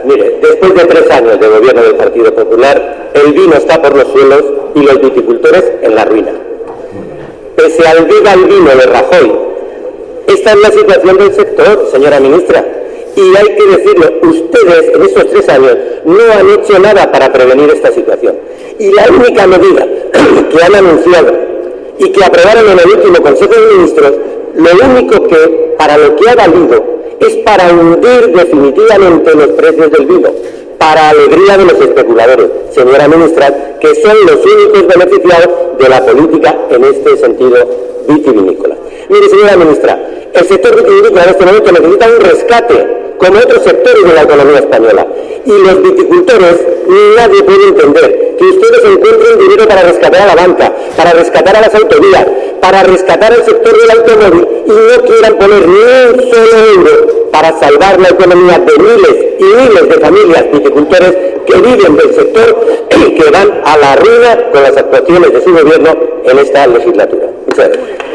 Mire, después de 3 años de gobierno del Partido Popular, el vino está por los suelos y los viticultores en la ruina. Pese al viva el vino de Rajoy, esta es la situación del sector, señora ministra. Y hay que decirlo, ustedes en estos 3 años no han hecho nada para prevenir esta situación. Y la única medida que han anunciado y que aprobaron en el último Consejo de Ministros, lo único que, para lo que ha valido, es para hundir definitivamente los precios del vino, para alegría de los especuladores, señora ministra, que son los únicos beneficiados de la política en este sentido vitivinícola. Mire, señora ministra, el sector vitivinícola en este momento necesita un rescate, como otros sectores de la economía española. Y los viticultores, nadie puede entender que ustedes encuentren dinero para rescatar a la banca, para rescatar a las autovías, para rescatar al sector del automóvil y no quieran poner ni un solo euro para salvar la economía de miles y miles de familias viticultores que viven del sector y que van a la ruina con las actuaciones de su gobierno en esta legislatura. Muchas gracias.